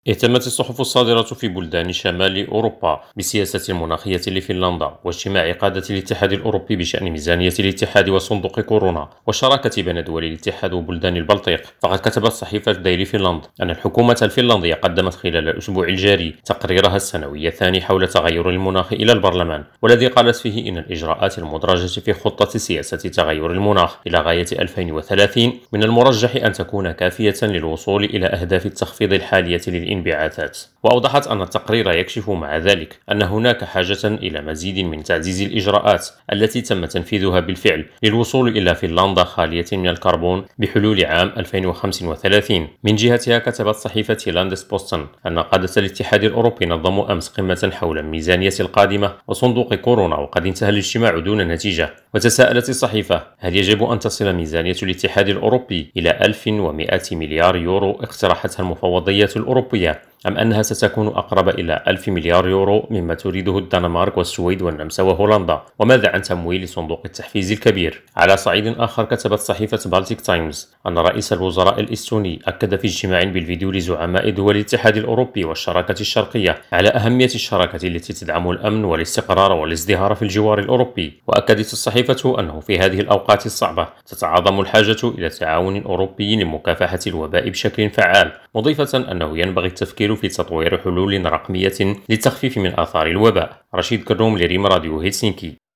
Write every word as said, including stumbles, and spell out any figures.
اهتمت الصحف الصادرة في بلدان شمال أوروبا بالسياسة المناخية لفنلندا واجتماع قادة الاتحاد الأوروبي بشأن ميزانية الاتحاد وصندوق كورونا والشراكة بين دول الاتحاد وبلدان البلطيق. فقد كتبت صحيفة ديلي فنلاند أن الحكومة الفنلندية قدمت خلال الأسبوع الجاري تقريرها السنوي الثاني حول تغير المناخ إلى البرلمان، والذي قالت فيه إن الإجراءات المدرجة في خطة سياسة تغير المناخ إلى غاية ألفين وثلاثين من المرجح أن تكون كافية للوصول إلى أهداف التخفيض الحالية للانبعاثات. وأوضحت أن التقرير يكشف مع ذلك أن هناك حاجة إلى مزيد من تعزيز الإجراءات التي تم تنفيذها بالفعل للوصول إلى فنلندا خالية من الكربون بحلول عام ألفين وخمسة وثلاثين. من جهتها كتبت صحيفة لاندس بوستن أن قادة الاتحاد الأوروبي نظموا أمس قمة حول الميزانية القادمة وصندوق كورونا، وقد انتهى الاجتماع دون نتيجة. وتساءلت الصحيفة: هل يجب أن تصل ميزانية الاتحاد الأوروبي إلى ألف ومئة مليار يورو اقترحتها المفوضية الأوروبية، أم أنها ستكون أقرب إلى ألف مليار يورو مما تريده الدنمارك والسويد والنمسا وهولندا؟ وماذا عن تمويل صندوق التحفيز الكبير؟ على صعيد آخر كتبت صحيفة بالتيك تايمز أن رئيس الوزراء الإستوني أكد في اجتماع بالفيديو لزعماء دول الاتحاد الأوروبي والشراكة الشرقية على أهمية الشراكة التي تدعم الأمن والاستقرار والازدهار في الجوار الأوروبي. وأكدت الصحيفة أنه في هذه الأوقات الصعبة تتعاظم الحاجة إلى تعاون أوروبي لمكافحة الوباء بشكل فعال، مضيفة أنه ينبغي التفكير في تطوير حلول رقمية للتخفيف من آثار الوباء. رشيد كروم لريم راديو هلسنكي.